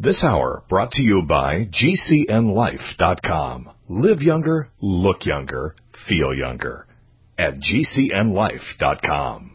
This hour brought to you by GCNLife.com. Live younger, look younger, feel younger at GCNLife.com.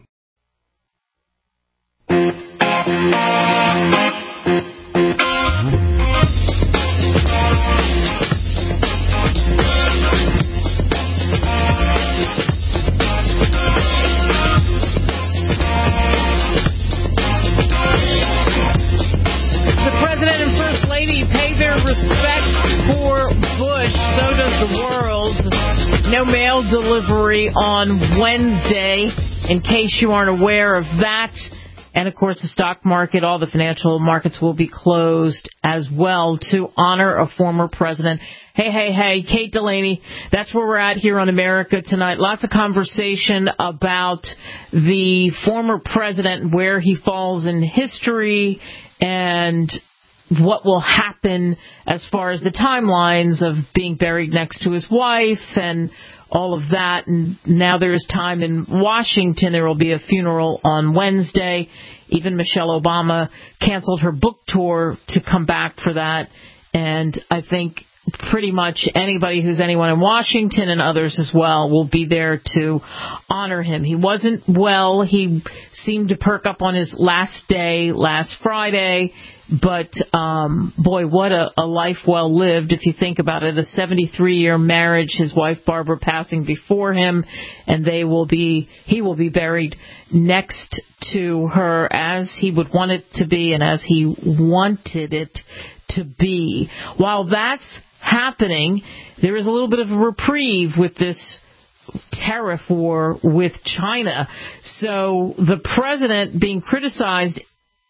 Respect for Bush, so does the world. No mail delivery on Wednesday, in case you aren't aware of that. And, of course, the stock market, all the financial markets will be closed as well to honor a former president. Hey, Kate Delaney, that's where we're at here on America Tonight. Lots of conversation about the former president, where he falls in history, and what will happen as far as the timelines of being buried next to his wife and all of that. And now there is time in Washington. There will be a funeral on Wednesday. Even Michelle Obama canceled her book tour to come back for that. And I think pretty much anybody who's anyone in Washington and others as well will be there to honor him. He wasn't well. He seemed to perk up on his last day, last Friday. But, boy, what a life well lived, if you think about it. A 73-year marriage, his wife Barbara passing before him, and he will be buried next to her as he would want it to be and as he wanted it to be. While that's happening, there is a little bit of a reprieve with this tariff war with China. So the president being criticized,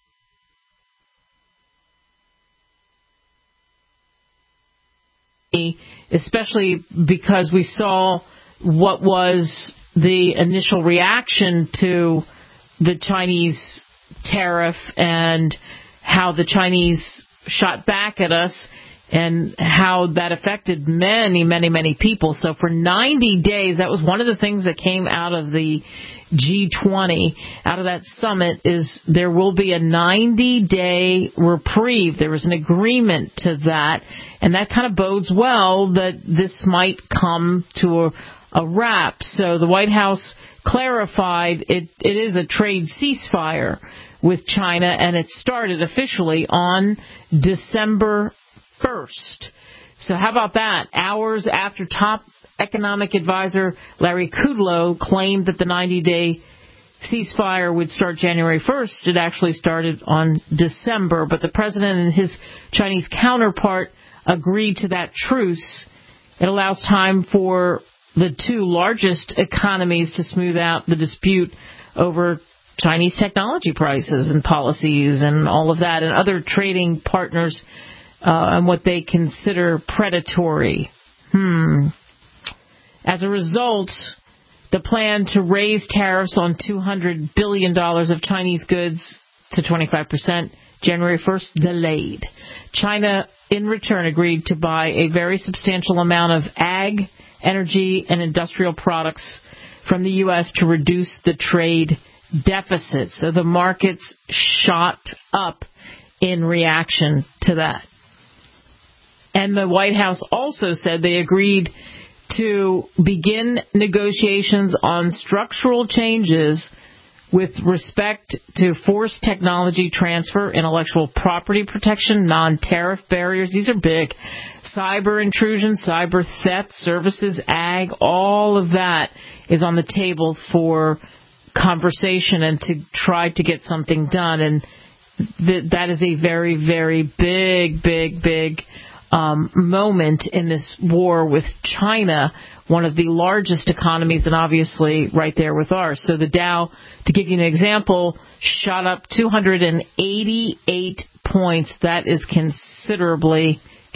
especially because we saw what was the initial reaction to the Chinese tariff and how the Chinese shot back at us and how that affected many people. So for 90 days, that was one of the things that came out of the G20, out of that summit, is there will be a 90-day reprieve. There was an agreement to that, and that kind of bodes well that this might come to a wrap. So the White House clarified it is a trade ceasefire with China, and it started officially on December 1st. So how about that? Hours after top economic advisor Larry Kudlow claimed that the 90-day ceasefire would start January 1st, it actually started on December. But the president and his Chinese counterpart agreed to that truce. It allows time for the two largest economies to smooth out the dispute over Chinese technology prices and policies and all of that, and other trading partners and what they consider predatory. As a result, the plan to raise tariffs on $200 billion of Chinese goods to 25% January 1st delayed. China, in return, agreed to buy a very substantial amount of ag, energy, and industrial products from the U.S. to reduce the trade deficit. So the markets shot up in reaction to that. And the White House also said they agreed to begin negotiations on structural changes with respect to forced technology transfer, intellectual property protection, non-tariff barriers. These are big. Cyber intrusion, cyber theft, services, ag, all of that is on the table for conversation and to try to get something done. And that is a very, very big moment in this war with China, one of the largest economies, and obviously right there with ours. So the Dow, to give you an example, shot up 288 points. That is considerably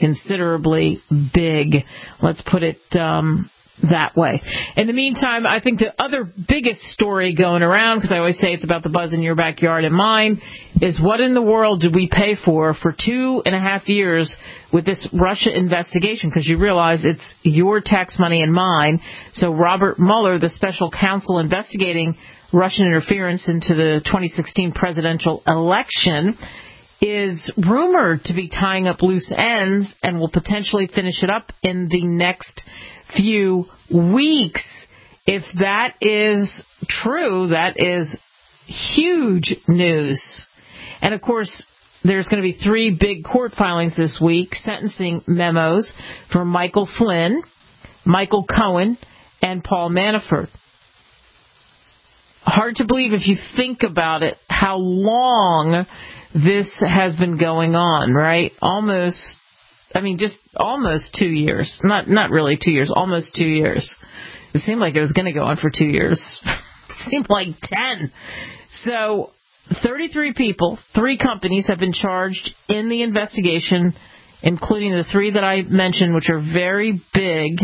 big. Let's put it that way. In the meantime, I think the other biggest story going around, because I always say it's about the buzz in your backyard and mine, is what in the world did we pay for 2.5 years with this Russia investigation? Because you realize it's your tax money and mine. So Robert Mueller, the special counsel investigating Russian interference into the 2016 presidential election, is rumored to be tying up loose ends and will potentially finish it up in the next few weeks. If that is true, that is huge news. And, of course, there's going to be 3 big court filings this week, sentencing memos for Michael Flynn, Michael Cohen, and Paul Manafort. Hard to believe if you think about it, how long this has been going on, right? Almost 2 years. Not really 2 years, almost 2 years. It seemed like it was going to go on for 2 years. It seemed like 10. So 33 people, 3 companies have been charged in the investigation, including the 3 that I mentioned, which are very big.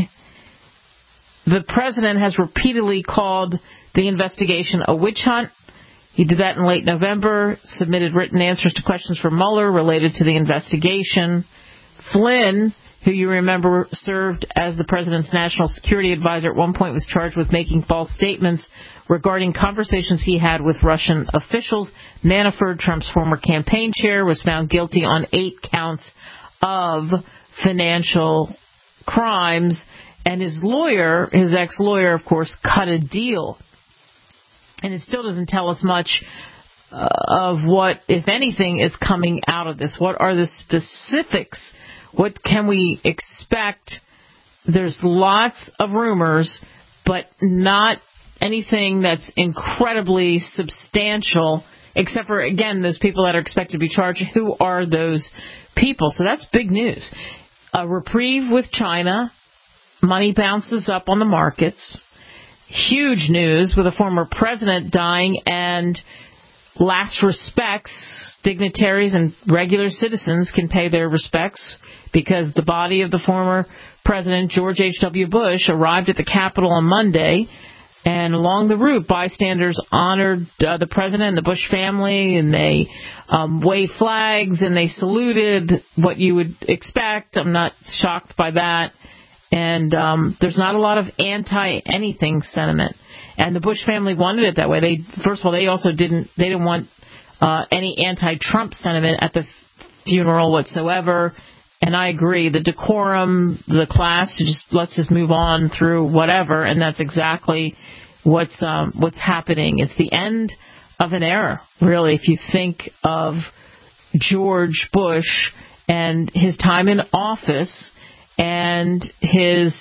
The president has repeatedly called the investigation a witch hunt. He did that in late November, submitted written answers to questions from Mueller related to the investigation. Flynn, who you remember served as the president's national security advisor at one point, was charged with making false statements regarding conversations he had with Russian officials. Manafort, Trump's former campaign chair, was found guilty on 8 counts of financial crimes. And his lawyer, his ex-lawyer, of course, cut a deal. And it still doesn't tell us much of what, if anything, is coming out of this. What are the specifics? What can we expect? There's lots of rumors, but not anything that's incredibly substantial, except for, again, those people that are expected to be charged. Who are those people? So that's big news. A reprieve with China. Money bounces up on the markets. Huge news with a former president dying, and last respects. Dignitaries and regular citizens can pay their respects because the body of the former president, George H.W. Bush, arrived at the Capitol on Monday. And along the route, bystanders honored the president and the Bush family, and they waved flags and they saluted, what you would expect. I'm not shocked by that. And there's not a lot of anti-anything sentiment. And the Bush family wanted it that way. First of all, they didn't want any anti-Trump sentiment at the funeral whatsoever. And I agree, the decorum, the class, let's just move on through whatever. And that's exactly what's happening. It's the end of an era, really, if you think of George Bush and his time in office and his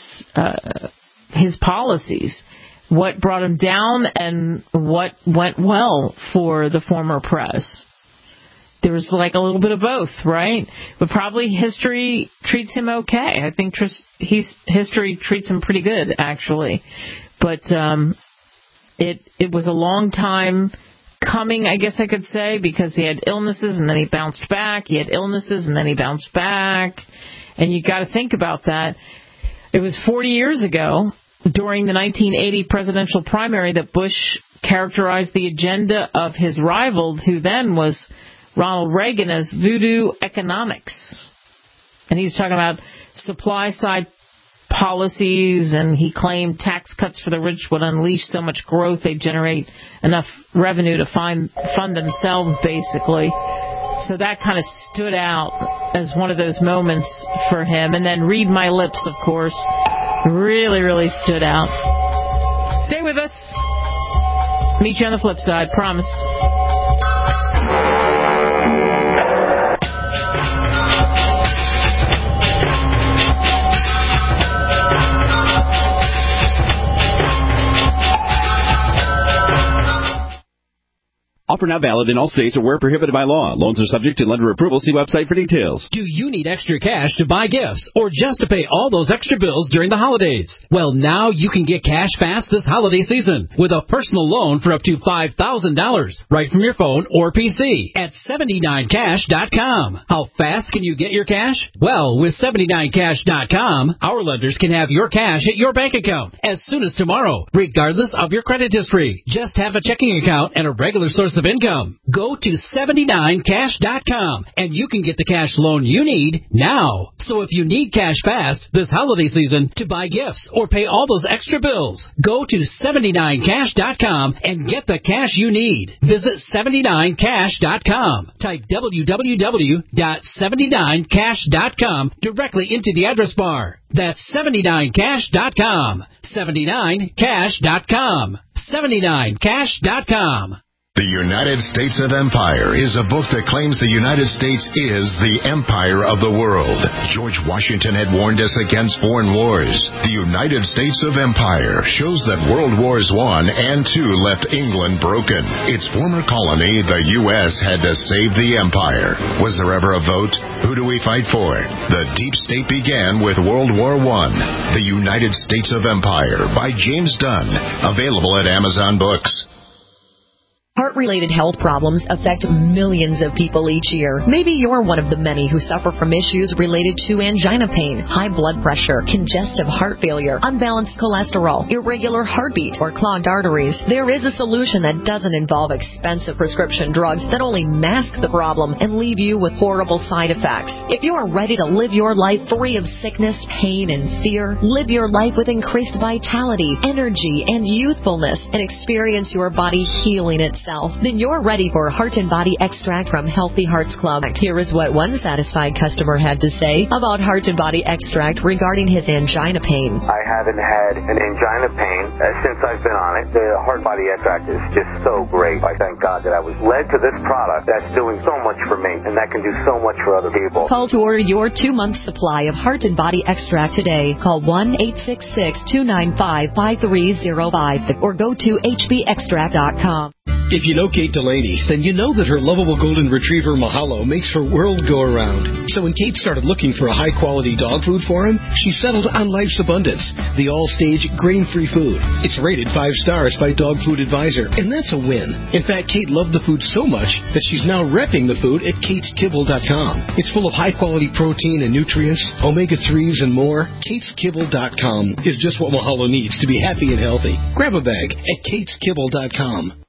policies, what brought him down and what went well for the former press. There was like a little bit of both, right? But probably history treats him okay. I think history treats him pretty good, actually. But it was a long time coming, I guess I could say, because he had illnesses and then he bounced back. He had illnesses and then he bounced back. And you got to think about that. It was 40 years ago, during the 1980 presidential primary, that Bush characterized the agenda of his rival, who then was Ronald Reagan, as voodoo economics. And he was talking about supply-side policies, and he claimed tax cuts for the rich would unleash so much growth they'd generate enough revenue to fund themselves, basically. So that kind of stood out as one of those moments for him. And then Read My Lips, of course, really, really stood out. Stay with us. Meet you on the flip side, promise. Offer not valid in all states or where prohibited by law. Loans are subject to lender approval. See website for details. Do you need extra cash to buy gifts or just to pay all those extra bills during the holidays? Well, now you can get cash fast this holiday season with a personal loan for up to $5,000 right from your phone or PC at 79cash.com. How fast can you get your cash? Well, with 79cash.com, our lenders can have your cash at your bank account as soon as tomorrow, regardless of your credit history. Just have a checking account and a regular source of income. Go to 79cash.com and you can get the cash loan you need now. So if you need cash fast this holiday season to buy gifts or pay all those extra bills, go to 79cash.com and get the cash you need. Visit 79cash.com. Type www.79cash.com directly into the address bar. That's 79cash.com. 79cash.com. 79cash.com. The United States of Empire is a book that claims the United States is the empire of the world. George Washington had warned us against foreign wars. The United States of Empire shows that World Wars I and II left England broken. Its former colony, the U.S., had to save the empire. Was there ever a vote? Who do we fight for? The deep state began with World War I. The United States of Empire by James Dunn. Available at Amazon Books. Heart-related health problems affect millions of people each year. Maybe you're one of the many who suffer from issues related to angina pain, high blood pressure, congestive heart failure, unbalanced cholesterol, irregular heartbeat, or clogged arteries. There is a solution that doesn't involve expensive prescription drugs that only mask the problem and leave you with horrible side effects. If you are ready to live your life free of sickness, pain, and fear, live your life with increased vitality, energy, and youthfulness, and experience your body healing itself, then you're ready for Heart and Body Extract from Healthy Hearts Club. Here is what one satisfied customer had to say about Heart and Body Extract regarding his angina pain. I haven't had an angina pain since I've been on it. The Heart Body Extract is just so great. I thank God that I was led to this product that's doing so much for me and that can do so much for other people. Call to order your 2-month supply of Heart and Body Extract today. Call 1-866-295-5305 or go to hbextract.com. If you know Kate Delaney, then you know that her lovable golden retriever Mahalo makes her world go around. So when Kate started looking for a high-quality dog food for him, she settled on Life's Abundance, the all-stage grain-free food. It's rated 5 stars by Dog Food Advisor, and that's a win. In fact, Kate loved the food so much that she's now repping the food at kateskibble.com. It's full of high-quality protein and nutrients, omega-3s, and more. kateskibble.com is just what Mahalo needs to be happy and healthy. Grab a bag at kateskibble.com.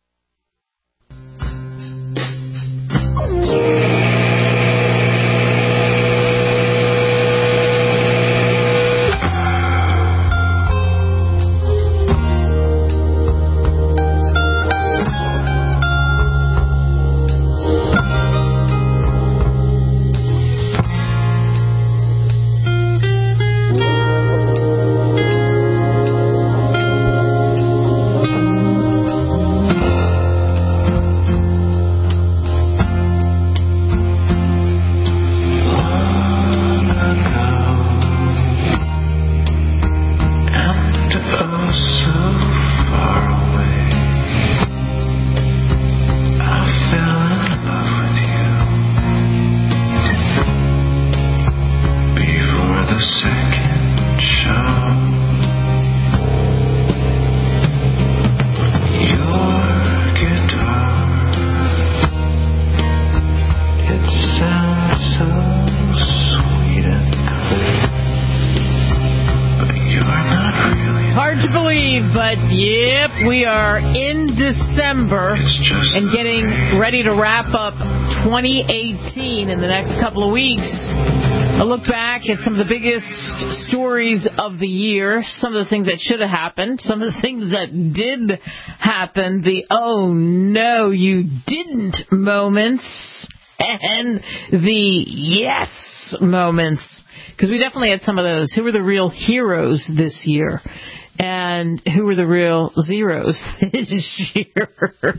And getting ready to wrap up 2018 in the next couple of weeks. A look back at some of the biggest stories of the year, some of the things that should have happened, some of the things that did happen, the oh no you didn't moments, and the yes moments. Because we definitely had some of those. Who were the real heroes this year? And who were the real zeros this year?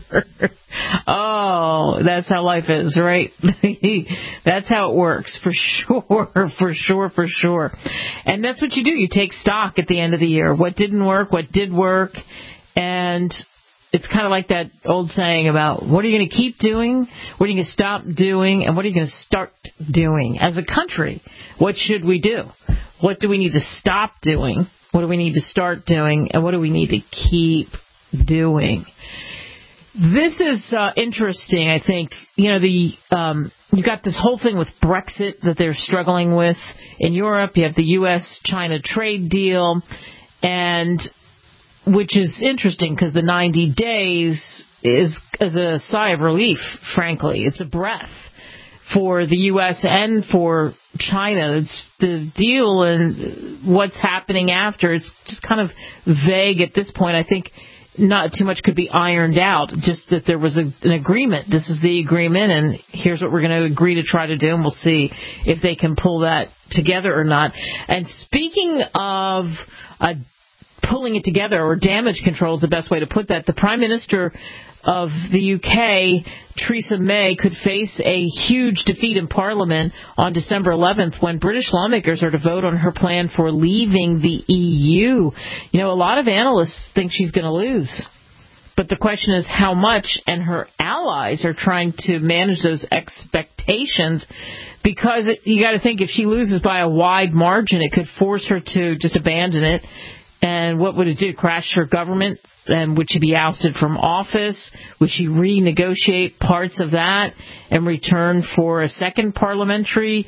Oh, that's how life is, right? That's how it works, for sure. And that's what you do. You take stock at the end of the year. What didn't work, what did work. And it's kind of like that old saying about what are you going to keep doing, what are you going to stop doing, and what are you going to start doing? As a country, what should we do? What do we need to stop doing? What do we need to start doing, and what do we need to keep doing? This is interesting, I think. You know, you've got this whole thing with Brexit that they're struggling with in Europe. You have the U.S.-China trade deal, and which is interesting because the 90 days is a sigh of relief, frankly. It's a breath for the U.S. and for China. It's the deal and what's happening after. It's just kind of vague at this point. I think not too much could be ironed out, just that there was an agreement. This is the agreement, and here's what we're going to agree to try to do, and we'll see if they can pull that together or not. And speaking of pulling it together, or damage control is the best way to put that, the Prime Minister of the UK, Theresa May, could face a huge defeat in Parliament on December 11th when British lawmakers are to vote on her plan for leaving the EU. You know, a lot of analysts think she's going to lose. But the question is how much, and her allies are trying to manage those expectations, because you got to think if she loses by a wide margin, it could force her to just abandon it. And what would it do? Crash her government? And would she be ousted from office? Would she renegotiate parts of that and return for a second parliamentary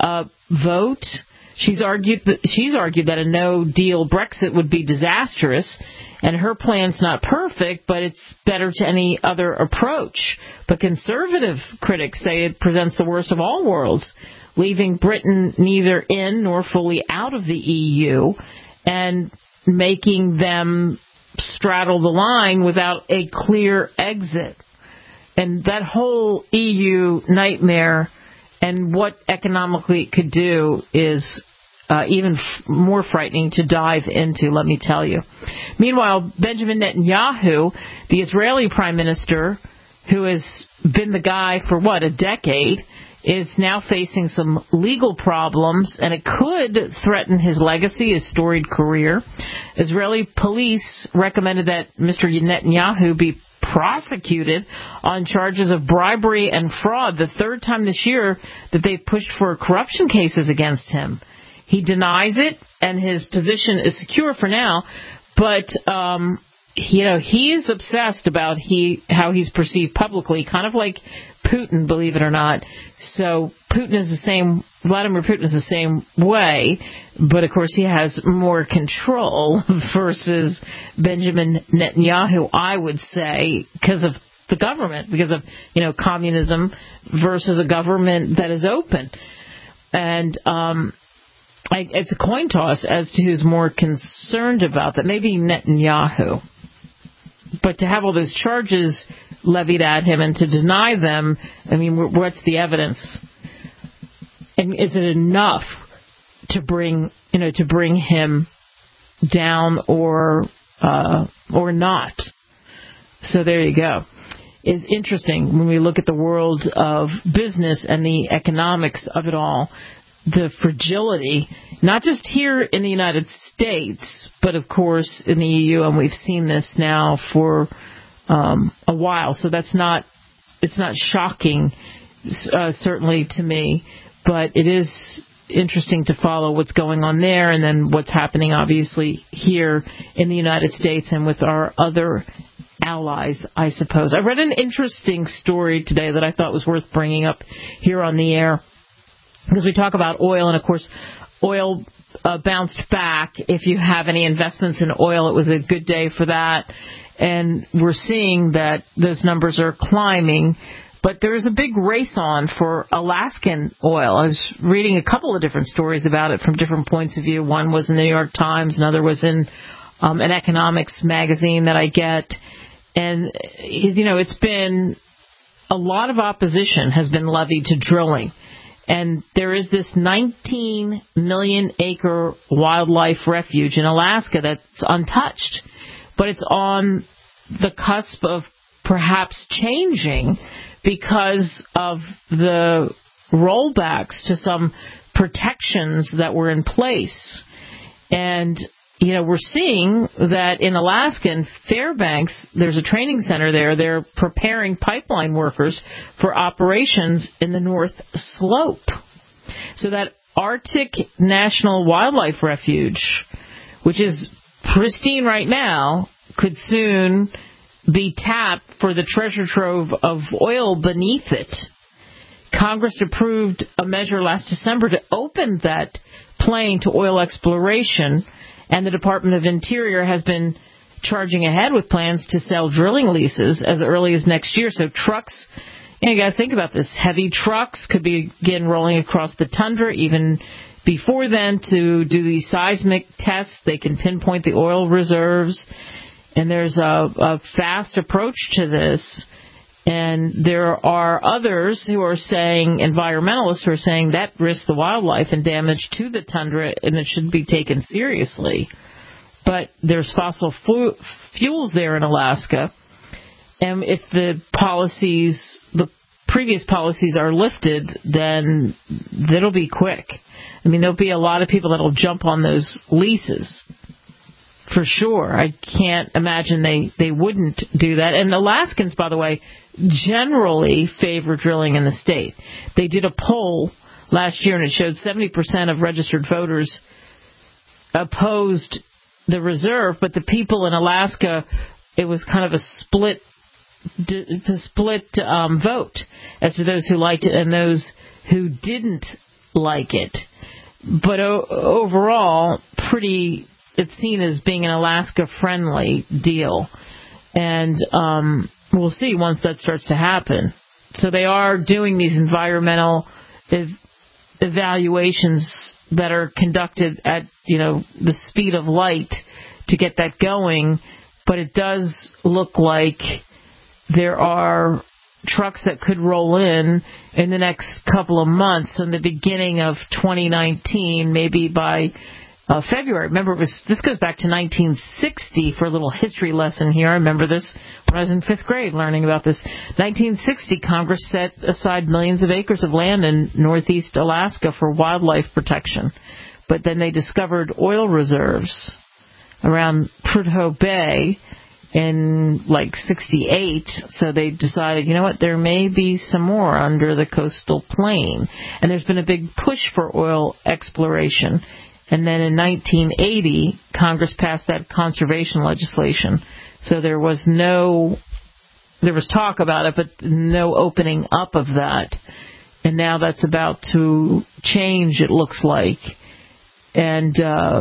vote? She's argued that a no-deal Brexit would be disastrous, and her plan's not perfect, but it's better to any other approach. But conservative critics say it presents the worst of all worlds, leaving Britain neither in nor fully out of the EU, and making them straddle the line without a clear exit. And that whole EU nightmare and what economically it could do is even more frightening to dive into, let me tell you. Meanwhile, Benjamin Netanyahu, the Israeli prime minister, who has been the guy for, a decade, is now facing some legal problems, and it could threaten his legacy, his storied career. Israeli police recommended that Mr. Netanyahu be prosecuted on charges of bribery and fraud, the third time this year that they've pushed for corruption cases against him. He denies it, and his position is secure for now, but he is obsessed about how he's perceived publicly, kind of like Putin, believe it or not. So Vladimir Putin is the same way, but of course he has more control versus Benjamin Netanyahu, I would say, because of the government, because of, communism versus a government that is open. And it's a coin toss as to who's more concerned about that. Maybe Netanyahu. But to have all those charges levied at him and to deny them, what's the evidence? And is it enough to bring him down or not? So there you go. It's interesting when we look at the world of business and the economics of it all, the fragility, not just here in the United States, but of course in the EU, and we've seen this now for a while. So it's not shocking, certainly to me, but it is interesting to follow what's going on there, and then what's happening obviously here in the United States and with our other allies, I suppose. I read an interesting story today that I thought was worth bringing up here on the air, because we talk about oil, and of course oil bounced back. If you have any investments in oil, it was a good day for that, and we're seeing that those numbers are climbing. But there's a big race on for Alaskan oil. I was reading a couple of different stories about it from different points of view. One was in the New York Times, another was in an economics magazine that I get. And, it's been a lot of opposition has been levied to drilling. And there is this 19 million acre wildlife refuge in Alaska that's untouched. But it's on the cusp of perhaps changing because of the rollbacks to some protections that were in place. And, we're seeing that in Alaska, in Fairbanks, there's a training center there. They're preparing pipeline workers for operations in the North Slope. So that Arctic National Wildlife Refuge, which is pristine right now, could soon be tapped for the treasure trove of oil beneath it. Congress approved a measure last December to open that plain to oil exploration, and the Department of Interior has been charging ahead with plans to sell drilling leases as early as next year. So trucks, you got to think about this. Heavy trucks could begin rolling across the tundra even before then to do these seismic tests. They can pinpoint the oil reserves. And there's a fast approach to this. And there are others who are saying, environmentalists who are saying that risks the wildlife and damage to the tundra, and it should be taken seriously. But there's fossil fuels there in Alaska. And if the previous policies are lifted, then it'll be quick. I mean, there'll be a lot of people that'll jump on those leases. For sure. I can't imagine they wouldn't do that. And Alaskans, by the way, generally favor drilling in the state. They did a poll last year, and it showed 70% of registered voters opposed the reserve, but the people in Alaska, it was kind of a split vote as to those who liked it and those who didn't like it. But overall, it's seen as being an Alaska-friendly deal. And we'll see once that starts to happen. So they are doing these environmental evaluations that are conducted at, the speed of light to get that going. But it does look like there are trucks that could roll in the next couple of months, in the beginning of 2019, maybe by February. Remember, this goes back to 1960 for a little history lesson here. I remember this when I was in 5th grade learning about this. 1960, Congress set aside millions of acres of land in northeast Alaska for wildlife protection. But then they discovered oil reserves around Prudhoe Bay in 68, so they decided, there may be some more under the coastal plain. And there's been a big push for oil exploration. And then in 1980, Congress passed that conservation legislation. So there was talk about it, but no opening up of that. And now that's about to change, it looks like. And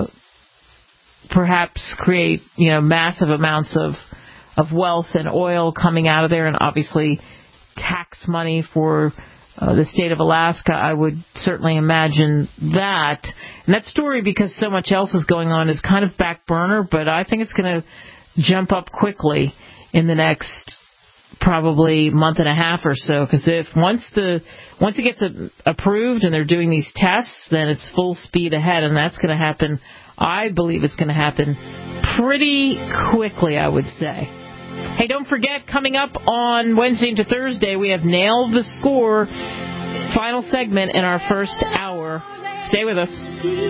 perhaps create, massive amounts of wealth and oil coming out of there, and obviously tax money for the state of Alaska. I would certainly imagine that. And that story, because so much else is going on, is kind of back burner, but I think it's going to jump up quickly in the next probably month and a half or so, because once it gets approved and they're doing these tests, then it's full speed ahead, and that's going to happen. I believe it's going to happen pretty quickly, I would say. Hey, don't forget, coming up on Wednesday into Thursday, we have Nail the Score, final segment in our first hour. Stay with us.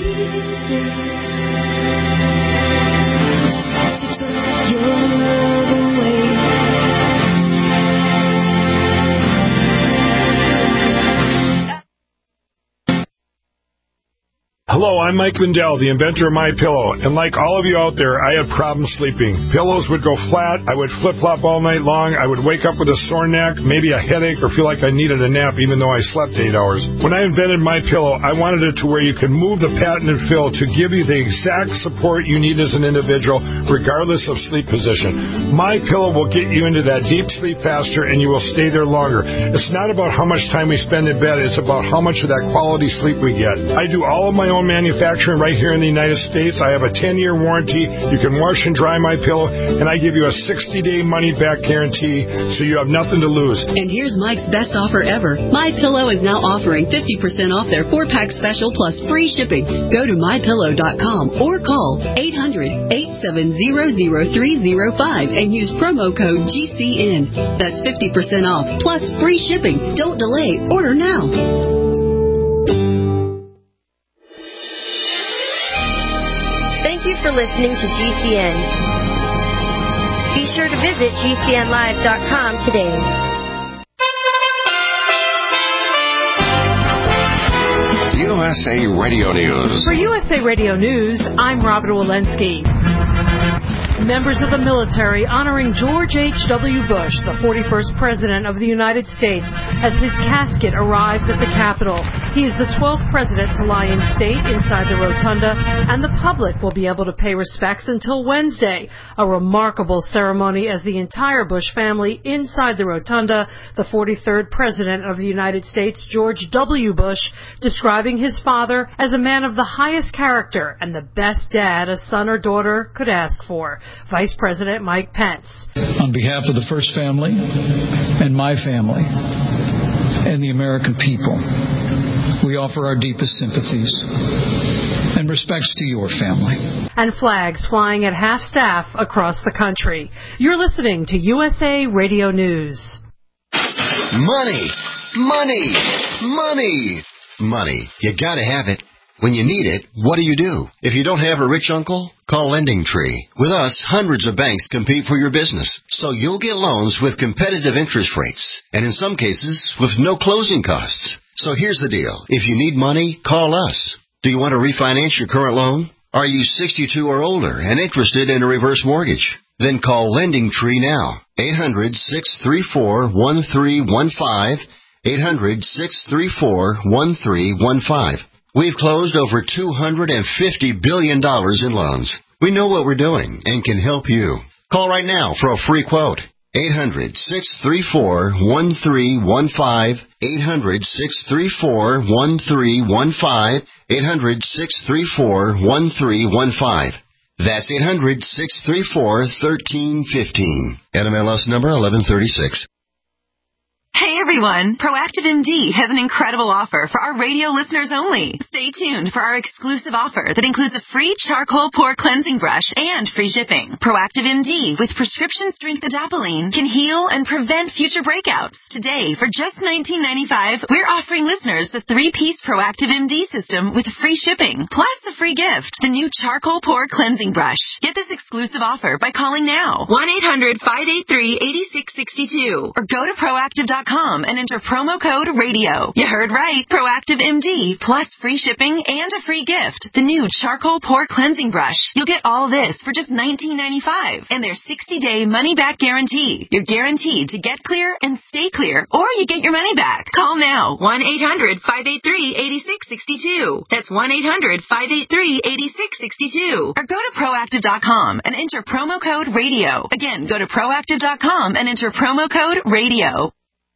Hello, I'm Mike Lindell, the inventor of MyPillow, and like all of you out there, I had problems sleeping. Pillows would go flat, I would flip-flop all night long, I would wake up with a sore neck, maybe a headache, or feel like I needed a nap even though I slept 8 hours. When I invented MyPillow, I wanted it to where you can move the patented fill to give you the exact support you need as an individual, regardless of sleep position. MyPillow will get you into that deep sleep faster, and you will stay there longer. It's not about how much time we spend in bed, it's about how much of that quality sleep we get. I do all of my own manufacturing right here in the United States. I have a 10-year warranty. You can wash and dry MyPillow, and I give you a 60-day money-back guarantee, so you have nothing to lose. And here's Mike's best offer ever. MyPillow is now offering 50% off their 4-pack special plus free shipping. Go to MyPillow.com or call 800-870-0305 and use promo code GCN. That's 50% off plus free shipping. Don't delay. Order now. Thank you for listening to GCN. Be sure to visit GCNlive.com today. USA Radio News. For USA Radio News, I'm Robert Walensky. Members of the military honoring George H.W. Bush, the 41st President of the United States, as his casket arrives at the Capitol. He is the 12th president to lie in state inside the rotunda, and the public will be able to pay respects until Wednesday. A remarkable ceremony as the entire Bush family inside the rotunda, the 43rd President of the United States, George W. Bush, describing his father as a man of the highest character and the best dad a son or daughter could ask for. Vice President Mike Pence. On behalf of the First Family and my family and the American people, we offer our deepest sympathies and respects to your family. And flags flying at half-staff across the country. You're listening to USA Radio News. Money, money, money, money. You gotta have it. When you need it, what do? If you don't have a rich uncle, call Lending Tree. With us, hundreds of banks compete for your business, so you'll get loans with competitive interest rates, and in some cases, with no closing costs. So here's the deal. If you need money, call us. Do you want to refinance your current loan? Are you 62 or older and interested in a reverse mortgage? Then call Lending Tree now. 800-634-1315. 800-634-1315. We've closed over $250 billion in loans. We know what we're doing and can help you. Call right now for a free quote. 800-634-1315. 800-634-1315. 800-634-1315. That's 800-634-1315. NMLS number 1136. Hey everyone, Proactive MD has an incredible offer for our radio listeners only. Stay tuned for our exclusive offer that includes a free charcoal pore cleansing brush and free shipping. Proactive MD with prescription strength adapalene can heal and prevent future breakouts. Today, for just $19.95, we're offering listeners the 3-piece Proactive MD system with free shipping, plus the free gift, the new charcoal pore cleansing brush. Get this exclusive offer by calling now, 1-800-583-8662, or go to Proactive.com and enter promo code RADIO. You heard right. Proactive MD plus free shipping and a free gift. The new charcoal pore cleansing brush. You'll get all this for just $19.95 and their 60-day money-back guarantee. You're guaranteed to get clear and stay clear, or you get your money back. Call now. 1-800-583-8662. That's 1-800-583-8662. Or go to Proactive.com and enter promo code RADIO. Again, go to Proactive.com and enter promo code RADIO.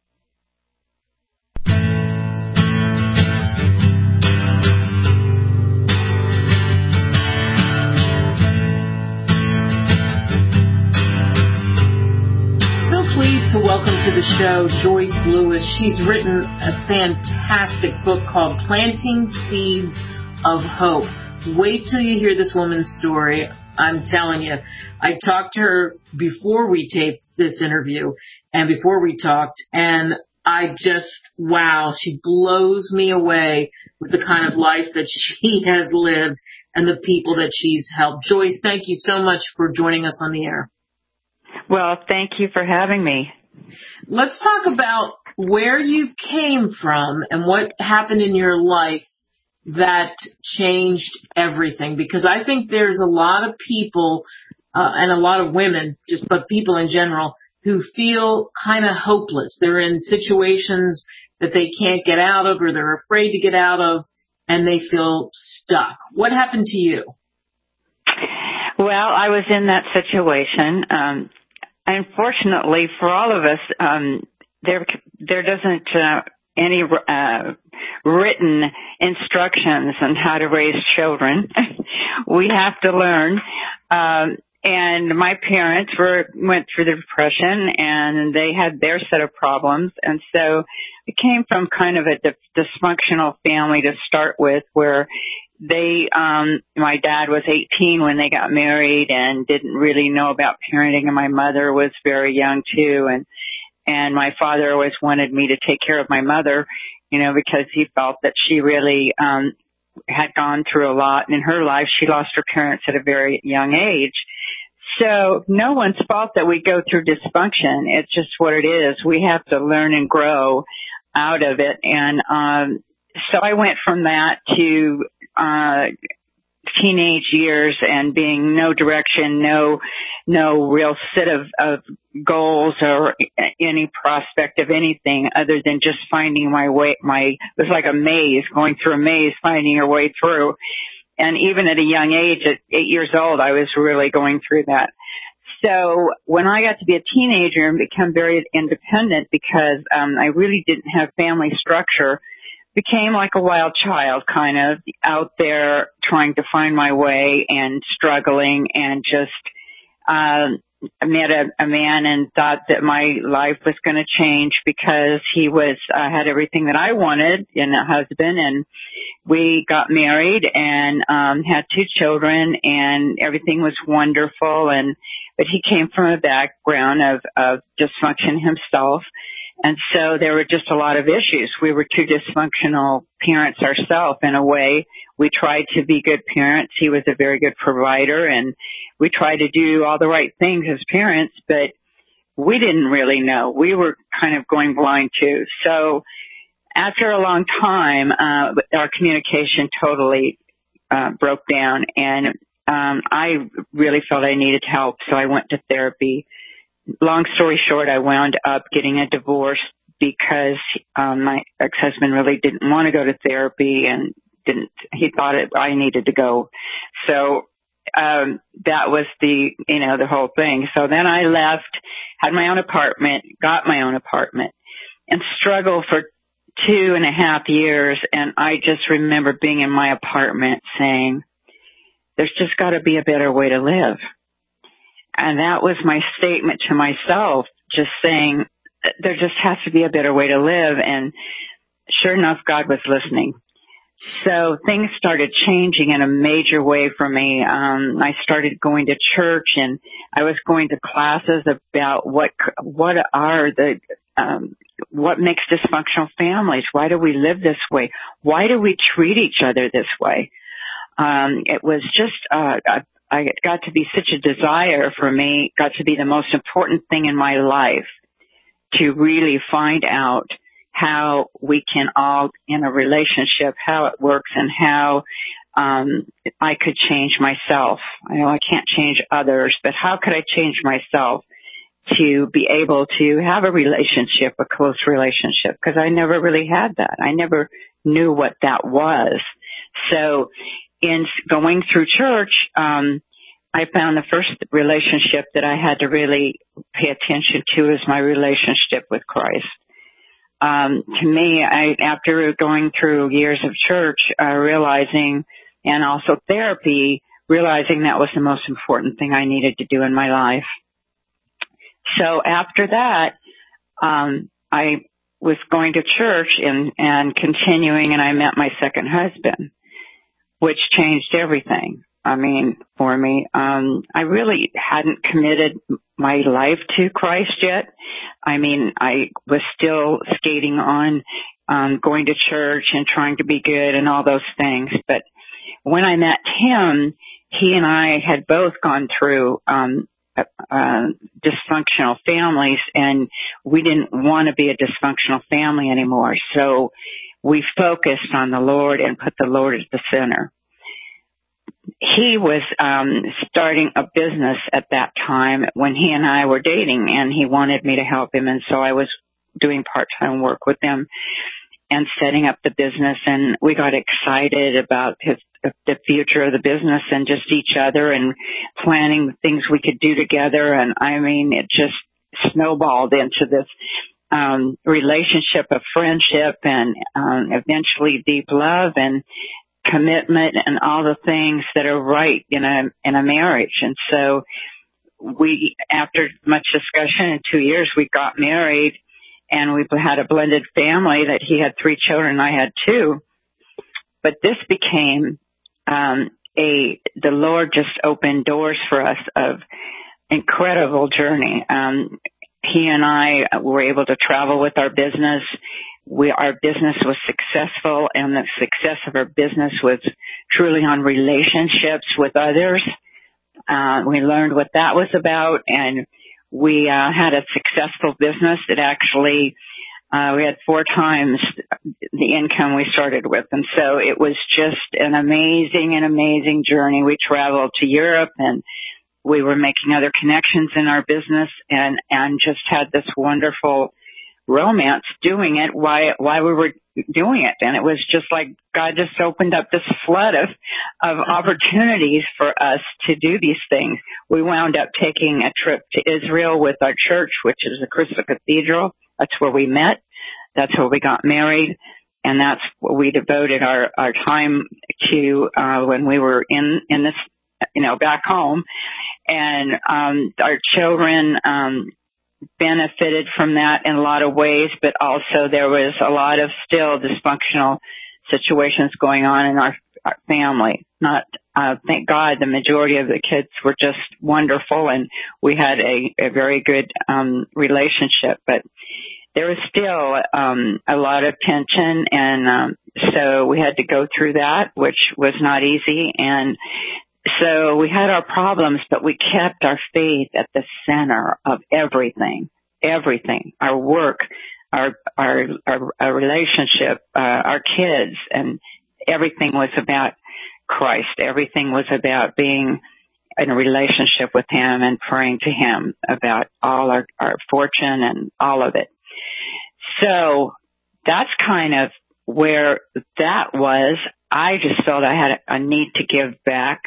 Pleased to welcome to the show Joyce Lewis. She's written a fantastic book called Planting Seeds of Hope. Wait till you hear this woman's story. I'm telling you, I talked to her before we taped this interview and before we talked, and I just, wow, she blows me away with the kind of life that she has lived and the people that she's helped. Joyce, thank you so much for joining us on the air. Well, thank you for having me. Let's talk about where you came from and what happened in your life that changed everything. Because I think there's a lot of people and a lot of women, but people in general, who feel kind of hopeless. They're in situations that they can't get out of or they're afraid to get out of, and they feel stuck. What happened to you? Well, I was in that situation. Unfortunately, for all of us, there doesn't any written instructions on how to raise children. We have to learn. And my parents went through the Depression, and they had their set of problems. And so it came from kind of a dysfunctional family to start with, where my dad was 18 when they got married and didn't really know about parenting, and my mother was very young too, and my father always wanted me to take care of my mother, because he felt that she really had gone through a lot in her life. She lost her parents at a very young age. So no one's fault that we go through dysfunction. It's just what it is. We have to learn and grow out of it. And so I went from that to teenage years and being no direction, no no real set of goals or any prospect of anything other than just finding my way. It was like a maze, going through a maze, finding your way through. And even at a young age, at 8 years old, I was really going through that. So when I got to be a teenager and become very independent because I really didn't have family structure, became like a wild child, kind of out there trying to find my way and struggling, and just I met a man and thought that my life was going to change because he was had everything that I wanted in a husband, and we got married and had 2 children, and everything was wonderful. But he came from a background of dysfunction himself. And so there were just a lot of issues. We were 2 dysfunctional parents ourselves in a way. We tried to be good parents. He was a very good provider, and we tried to do all the right things as parents, but we didn't really know. We were kind of going blind too. So after a long time, our communication totally broke down, and I really felt I needed help, so I went to therapy. Long story short, I wound up getting a divorce because my ex-husband really didn't want to go to therapy, and he thought I needed to go. So that was the whole thing. So then I left, had my own apartment, got my own apartment, and struggled for 2.5 years. And I just remember being in my apartment saying, there's just got to be a better way to live. And that was my statement to myself, just saying, there just has to be a better way to live. And sure enough, God was listening. So things started changing in a major way for me. I started going to church, and I was going to classes about what makes dysfunctional families. Why do we live this way? Why do we treat each other this way? It was just, I got to be such a desire for me, got to be the most important thing in my life to really find out how we can all, in a relationship, how it works, and how I could change myself. I know I can't change others, but how could I change myself to be able to have a relationship, a close relationship? Because I never really had that. I never knew what that was. So in going through church, I found the first relationship that I had to really pay attention to is my relationship with Christ. To me, after going through years of church, realizing, and also therapy, realizing that was the most important thing I needed to do in my life. So after that, I was going to church and continuing, and I met my second husband, which changed everything. I mean, for me, I really hadn't committed my life to Christ yet. I mean, I was still skating on, going to church and trying to be good and all those things. But when I met him, he and I had both gone through, dysfunctional families, and we didn't want to be a dysfunctional family anymore. So we focused on the Lord and put the Lord at the center. He was starting a business at that time when he and I were dating, and he wanted me to help him, and so I was doing part-time work with him and setting up the business, and we got excited about the future of the business and just each other and planning things we could do together. And I mean, it just snowballed into this relationship of friendship and eventually deep love and commitment and all the things that are right in a marriage. And so we, after much discussion, in 2 years, we got married, and we had a blended family that he had 3 children and I had 2. But this became the Lord just opened doors for us of incredible journey. He and I were able to travel with our business. Our business was successful, and the success of our business was truly on relationships with others. We learned what that was about, and we had a successful business that actually we had 4 times the income we started with. And so it was just an amazing journey. We traveled to Europe and we were making other connections in our business and just had this wonderful romance doing it while we were doing it. And it was just like God just opened up this flood of opportunities for us to do these things. We wound up taking a trip to Israel with our church, which is the Crystal Cathedral. That's where we met. That's where we got married. And that's what we devoted our time to when we were in this, back home. And our children benefited from that in a lot of ways, but also there was a lot of still dysfunctional situations going on in our family. Thank God, the majority of the kids were just wonderful, and we had a very good relationship. But there was still a lot of tension, and so we had to go through that, which was not easy. And so we had our problems, but we kept our faith at the center of everything, our work, our relationship, our kids, and everything was about Christ. Everything was about being in a relationship with Him and praying to Him about all our fortune and all of it. So that's kind of where that was. I just felt I had a need to give back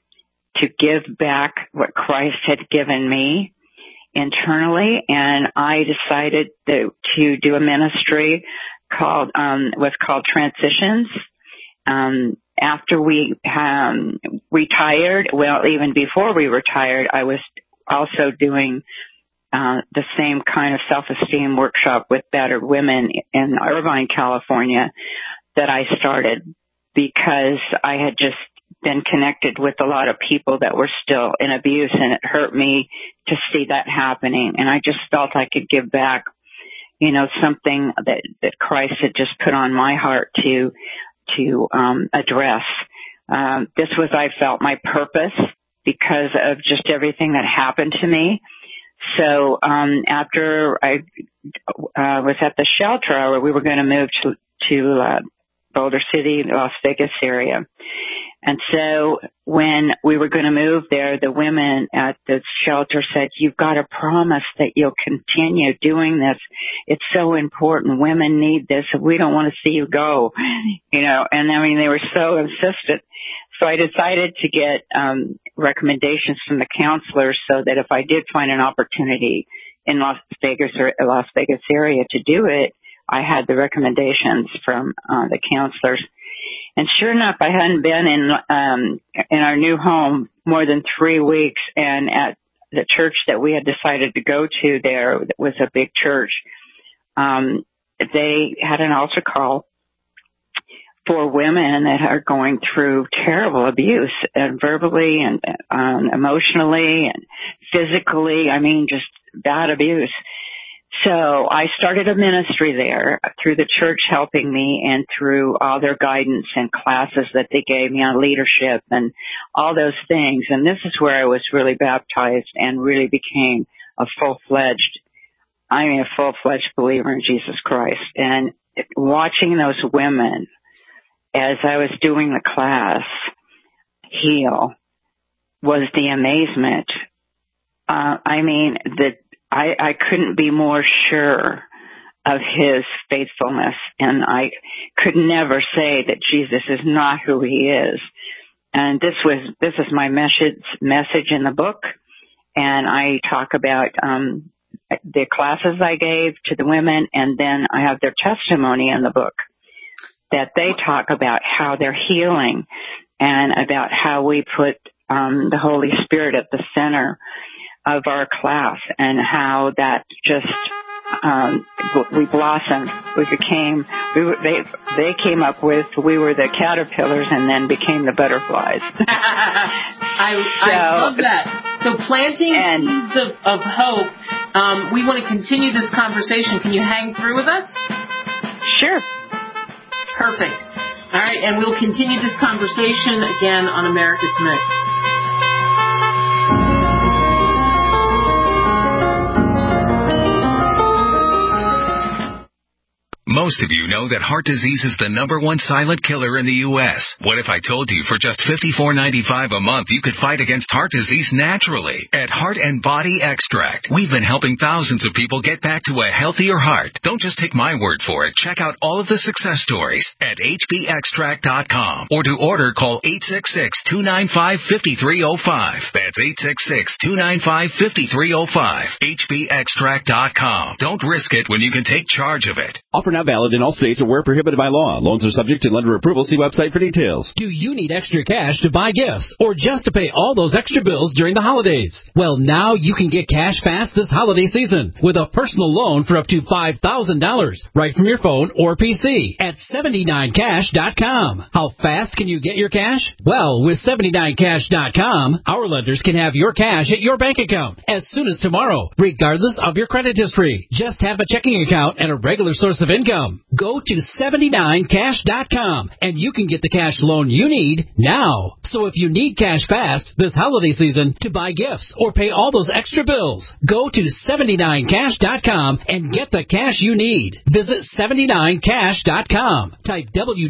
what Christ had given me internally, and I decided to do a ministry called Transitions. After we retired, well, even before we retired, I was also doing the same kind of self-esteem workshop with battered women in Irvine, California, that I started because I had just been connected with a lot of people that were still in abuse, and it hurt me to see that happening. And I just felt I could give back, something that Christ had just put on my heart to address. This was, I felt, my purpose because of just everything that happened to me. So after I was at the shelter, we were going to move to Boulder City, Las Vegas area. And so when we were going to move there, the women at the shelter said, "You've got to promise that you'll continue doing this. It's so important. Women need this. We don't want to see you go." And I mean, they were so insistent. So I decided to get recommendations from the counselors so that if I did find an opportunity in Las Vegas area to do it, I had the recommendations from the counselors. And sure enough, I hadn't been in our new home more than 3 weeks, and at the church that we had decided to go to there, that was a big church, they had an altar call for women that are going through terrible abuse, and verbally and emotionally and physically. I mean, just bad abuse. So I started a ministry there through the church helping me and through all their guidance and classes that they gave me on leadership and all those things. And this is where I was really baptized and really became a full-fledged believer in Jesus Christ. And watching those women as I was doing the class heal was the amazement. I couldn't be more sure of His faithfulness, and I could never say that Jesus is not who He is. And this is my message in the book, and I talk about the classes I gave to the women, and then I have their testimony in the book that they talk about how they're healing and about how we put the Holy Spirit at the center of our class and how that just we blossomed. They came up with we were the caterpillars and then became the butterflies. I love that. So planting seeds of hope. We want to continue this conversation. Can you hang through with us? Sure. Perfect. All right, and we'll continue this conversation again on America Tonight. Most of you know that heart disease is the #1 silent killer in the U.S. What if I told you for just $54.95 a month you could fight against heart disease naturally? At Heart and Body Extract, we've been helping thousands of people get back to a healthier heart. Don't just take my word for it. Check out all of the success stories at hbextract.com, or to order, call 866-295-5305. That's 866-295-5305. hbextract.com. Don't risk it when you can take charge of it. Offer not valid in all states or where prohibited by law. Loans are subject to lender approval. See website for details. Do you need extra cash to buy gifts or just to pay all those extra bills during the holidays? Well, now you can get cash fast this holiday season with a personal loan for up to $5,000 right from your phone or PC at 79cash.com. How fast can you get your cash? Well, with 79cash.com, our lenders can have your cash at your bank account as soon as tomorrow, regardless of your credit history. Just have a checking account and a regular source of income. Go to 79cash.com and you can get the cash loan you need now. So if you need cash fast this holiday season to buy gifts or pay all those extra bills, go to 79cash.com and get the cash you need. Visit 79cash.com. Type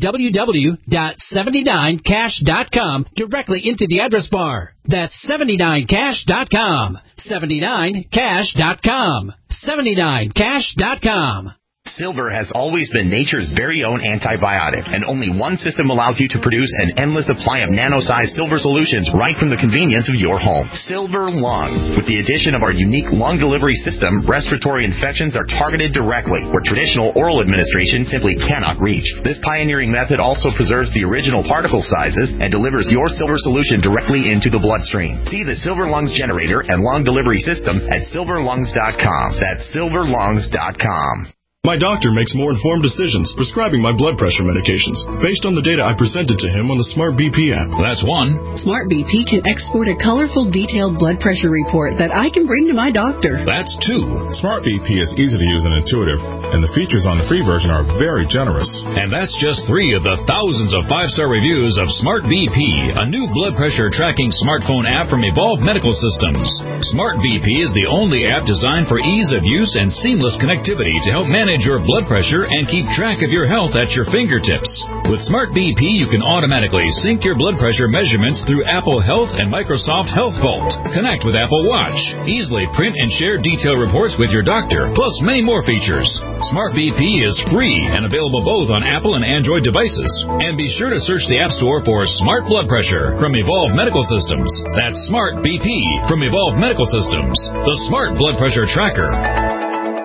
www.79cash.com directly into the address bar. That's 79cash.com. 79cash.com. 79cash.com. Silver has always been nature's very own antibiotic, and only one system allows you to produce an endless supply of nano-sized silver solutions right from the convenience of your home. Silver Lungs. With the addition of our unique lung delivery system, respiratory infections are targeted directly, where traditional oral administration simply cannot reach. This pioneering method also preserves the original particle sizes and delivers your silver solution directly into the bloodstream. See the Silver Lungs generator and lung delivery system at silverlungs.com. That's silverlungs.com. My doctor makes more informed decisions prescribing my blood pressure medications based on the data I presented to him on the Smart BP app. That's one. Smart BP can export a colorful, detailed blood pressure report that I can bring to my doctor. That's two. Smart BP is easy to use and intuitive, and the features on the free version are very generous. And that's just 3 of the thousands of 5-star reviews of Smart BP, a new blood pressure tracking smartphone app from Evolve Medical Systems. Smart BP is the only app designed for ease of use and seamless connectivity to help manage your blood pressure and keep track of your health at your fingertips. With Smart BP, you can automatically sync your blood pressure measurements through Apple Health and Microsoft Health Vault. Connect with Apple Watch. Easily print and share detailed reports with your doctor, plus many more features. Smart BP is free and available both on Apple and Android devices. And be sure to search the App Store for Smart Blood Pressure from Evolve Medical Systems. That's Smart BP from Evolve Medical Systems, the Smart Blood Pressure Tracker.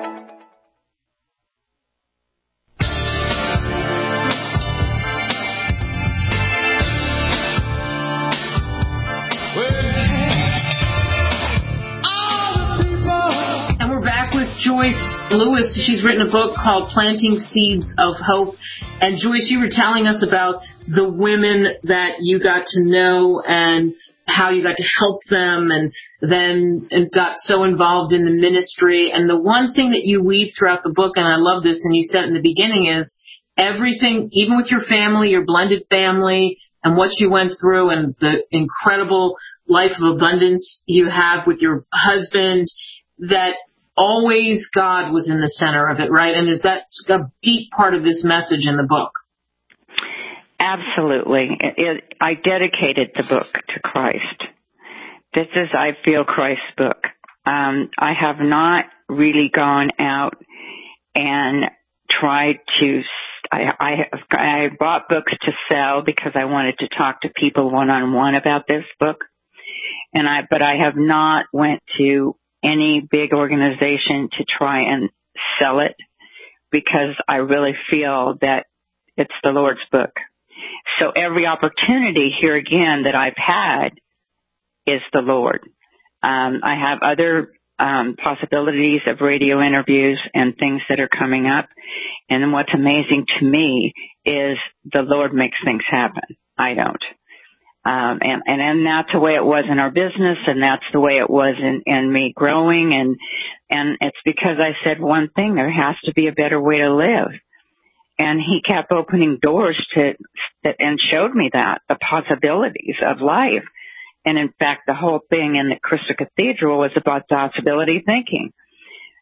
Joyce Lewis. She's written a book called Planting Seeds of Hope. And Joyce, you were telling us about the women that you got to know and how you got to help them and then got so involved in the ministry. And the one thing that you weave throughout the book, and I love this, and you said in the beginning, is everything, even with your family, your blended family, and what you went through and the incredible life of abundance you have with your husband, that always God was in the center of it, right? And is that a deep part of this message in the book? Absolutely. I dedicated the book to Christ. This is, I feel, Christ's book. I have not really gone out and tried to, I bought books to sell because I wanted to talk to people one-on-one about this book. But I have not went to any big organization to try and sell it because I really feel that it's the Lord's book. So every opportunity here again that I've had is the Lord. I have other possibilities of radio interviews and things that are coming up. And then what's amazing to me is the Lord makes things happen. I don't. And that's the way it was in our business, and that's the way it was in me growing, and it's because I said one thing: there has to be a better way to live. And He kept opening doors and showed me that the possibilities of life. And in fact, the whole thing in the Crystal Cathedral was about possibility thinking.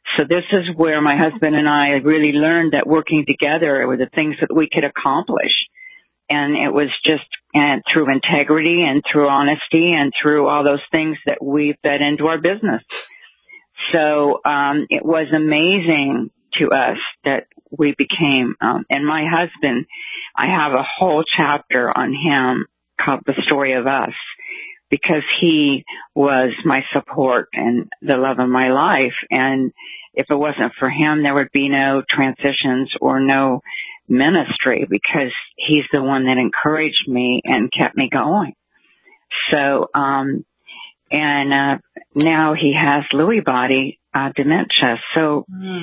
So this is where my husband and I really learned that working together were the things that we could accomplish. And it was just through integrity and through honesty and through all those things that we fed into our business. So it was amazing to us that we became, and my husband, I have a whole chapter on him called The Story of Us, because he was my support and the love of my life. And if it wasn't for him, there would be no transitions or no ministry, because he's the one that encouraged me and kept me going. So, now he has Lewy body dementia. So,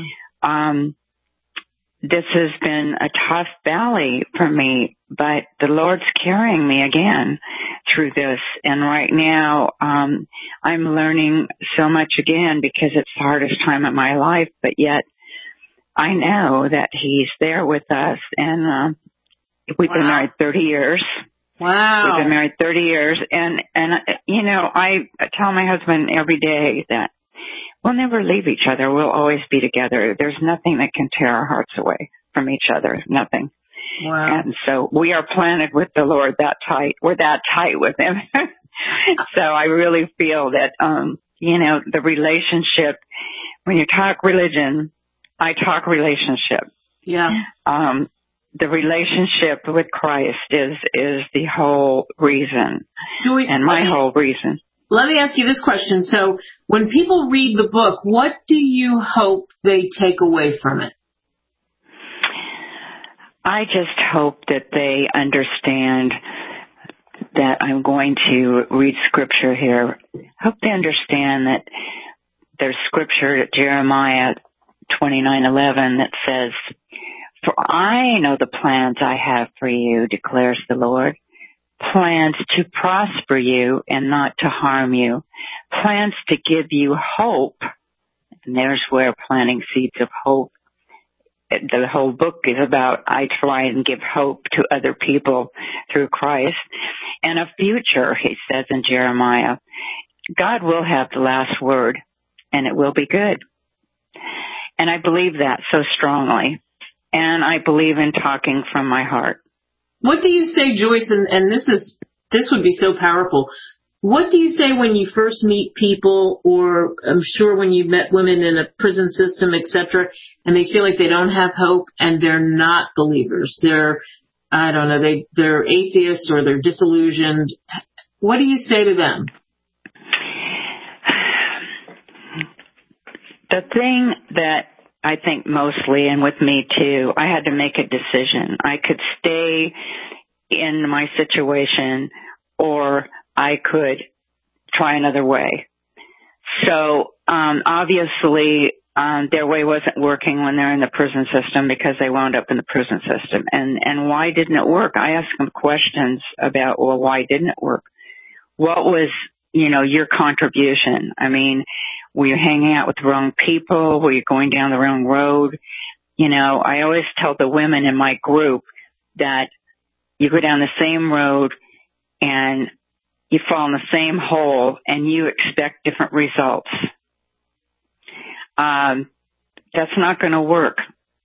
this has been a tough valley for me, but the Lord's carrying me again through this. And right now, I'm learning so much again, because it's the hardest time of my life, but yet I know that he's there with us. And we've been married 30 years. Wow. We've been married 30 years. And I tell my husband every day that we'll never leave each other. We'll always be together. There's nothing that can tear our hearts away from each other. Nothing. Wow. And so we are planted with the Lord that tight. We're that tight with him. So I really feel that, the relationship, when you talk religion, I talk relationship. Yeah. The relationship with Christ is the whole reason. Joyce, and my whole reason. Let me ask you this question. So when people read the book, what do you hope they take away from it? I just hope that they understand that I'm going to read scripture here. I hope they understand that there's scripture at Jeremiah 29:11 that says, "For I know the plans I have for you, declares the Lord. Plans to prosper you and not to harm you. Plans to give you hope." And there's where planting seeds of hope. The whole book is about, I try and give hope to other people through Christ. And a future, he says in Jeremiah. God will have the last word, and it will be good. And I believe that so strongly. And I believe in talking from my heart. What do you say, Joyce, and this would be so powerful. What do you say when you first meet people, or I'm sure when you've met women in a prison system, etc., and they feel like they don't have hope and they're not believers? They're atheists or they're disillusioned. What do you say to them? The thing that I think mostly, and with me too, I had to make a decision. I could stay in my situation, or I could try another way. So, obviously, their way wasn't working when they're in the prison system, because they wound up in the prison system. And why didn't it work? I asked them questions about, well, why didn't it work? What was, your contribution? I mean, were you hanging out with the wrong people? Were you going down the wrong road? I always tell the women in my group that you go down the same road and you fall in the same hole and you expect different results. That's not going to work.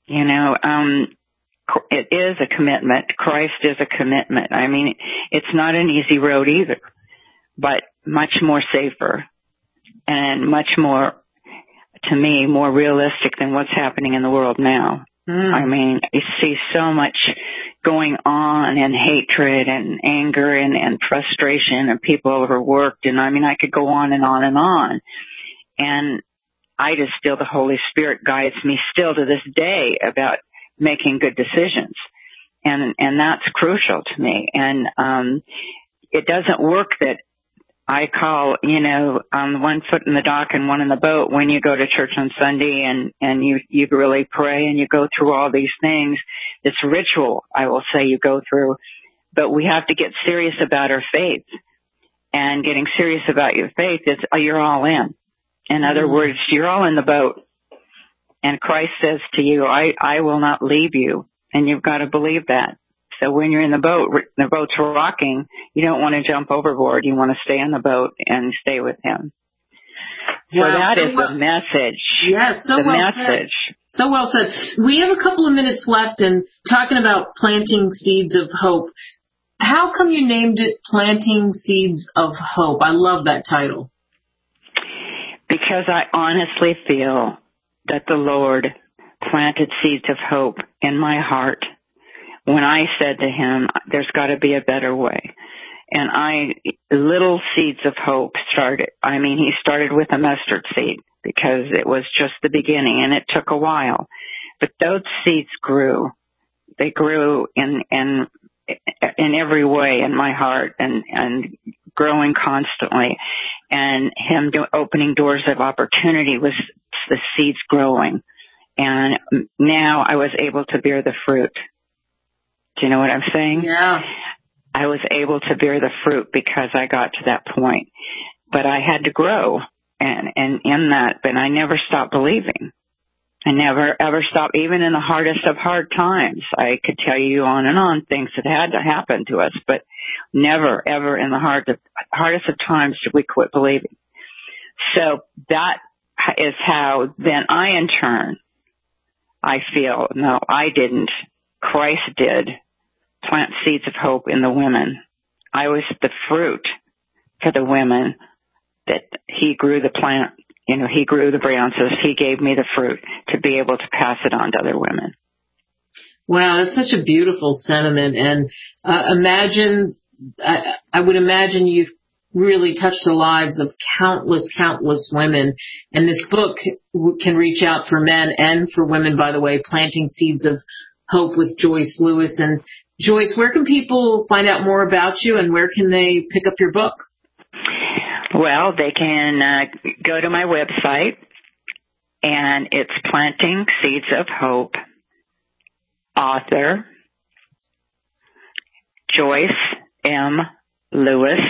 It is a commitment. Christ is a commitment. I mean, it's not an easy road either, but much more safer and much more, to me, more realistic than what's happening in the world now. I mean, you see so much going on, and hatred and anger and frustration, and people overworked. And I mean, I could go on and on and on. And I just feel the Holy Spirit guides me still to this day about making good decisions. And that's crucial to me. And it doesn't work that I call, one foot in the dock and one in the boat when you go to church on Sunday and you really pray and you go through all these things. It's ritual, I will say, you go through. But we have to get serious about our faith. And getting serious about your faith is you're all in. In other words, you're all in the boat. And Christ says to you, I will not leave you. And you've got to believe that. So when you're in the boat's rocking, you don't want to jump overboard. You want to stay in the boat and stay with him. So that is the message. Yes, so well said. So well said. We have a couple of minutes left, and talking about planting seeds of hope. How come you named it Planting Seeds of Hope? I love that title. Because I honestly feel that the Lord planted seeds of hope in my heart when I said to him, there's got to be a better way. And little seeds of hope started. I mean, he started with a mustard seed because it was just the beginning and it took a while. But those seeds grew. They grew in every way in my heart and growing constantly. And him opening doors of opportunity was the seeds growing. And now I was able to bear the fruit. Do you know what I'm saying? Yeah. I was able to bear the fruit because I got to that point. But I had to grow and in that, but I never stopped believing. I never ever stopped, even in the hardest of hard times. I could tell you on and on things that had to happen to us, but never ever in the hardest of times did we quit believing. So that is how then I in turn, I feel, no, I didn't. Christ did plant seeds of hope in the women. I was the fruit for the women that he grew the plant. You know, he grew the branches. He gave me the fruit to be able to pass it on to other women. Wow, that's such a beautiful sentiment. And I would imagine you've really touched the lives of countless women. And this book can reach out for men and for women, by the way, Planting Seeds of Hope with Joyce Lewis. And Joyce, where can people find out more about you and where can they pick up your book? Well, they can go to my website, and it's Planting Seeds of Hope, author Joyce M. Lewis,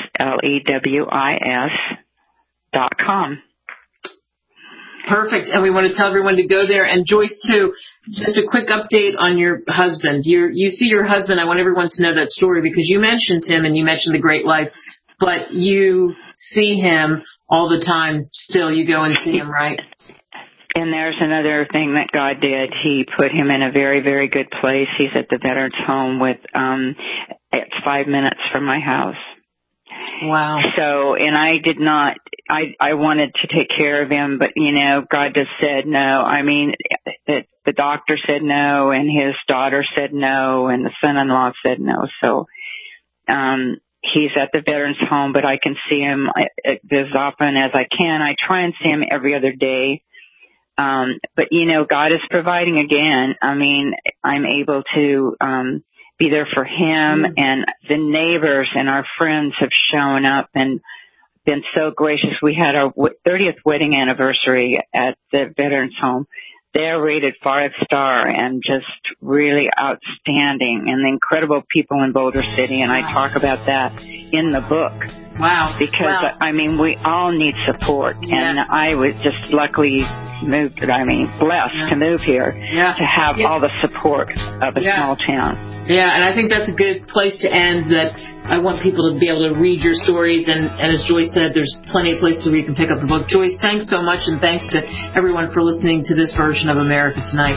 LEWIS.com. Perfect. And we want to tell everyone to go there. And Joyce, too, just a quick update on your husband. You see your husband. I want everyone to know that story because you mentioned him and you mentioned the great life, but you see him all the time still. You go and see him, right? And there's another thing that God did. He put him in a very, very good place. He's at the Veterans Home it's 5 minutes from my house. Wow. So, and I wanted to take care of him, but, you know, God just said no. I mean, the doctor said no, and his daughter said no, and the son-in-law said no. So, he's at the Veterans Home, but I can see him as often as I can. I try and see him every other day. But, you know, God is providing again. I mean, I'm able to be there for him, and the neighbors and our friends have shown up and been so gracious. We had our 30th wedding anniversary at the Veterans Home. They're rated 5-star and just really outstanding, and the incredible people in Boulder City, and I talk about that in the book. Wow. Because, I mean, we all need support, and I was just luckily blessed to move here to have all the support of a small town. Yeah, and I think that's a good place to end, that I want people to be able to read your stories, and as Joyce said, there's plenty of places where you can pick up the book. Joyce, thanks so much, and thanks to everyone for listening to this version of America Tonight.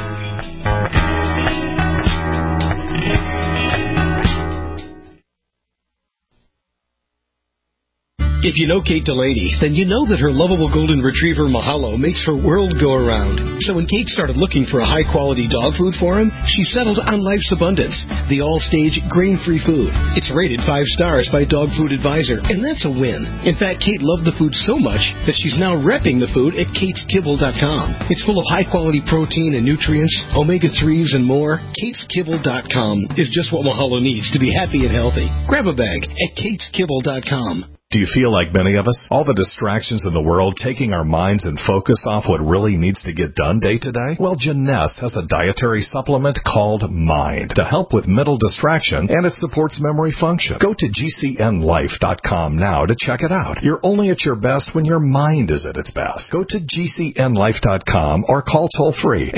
If you know Kate Delaney, then you know that her lovable golden retriever Mahalo makes her world go around. So when Kate started looking for a high-quality dog food for him, she settled on Life's Abundance, the all-stage grain-free food. It's rated 5 stars by Dog Food Advisor, and that's a win. In fact, Kate loved the food so much that she's now repping the food at KatesKibble.com. It's full of high-quality protein and nutrients, omega-3s, and more. KatesKibble.com is just what Mahalo needs to be happy and healthy. Grab a bag at KatesKibble.com. Do you feel like many of us? All the distractions in the world taking our minds and focus off what really needs to get done day to day? Well, Janess has a dietary supplement called Mind to help with mental distraction, and it supports memory function. Go to GCNlife.com now to check it out. You're only at your best when your mind is at its best. Go to GCNlife.com or call toll-free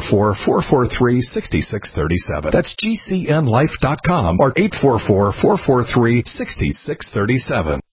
844-443-6637. That's GCNlife.com or 844-443-6637.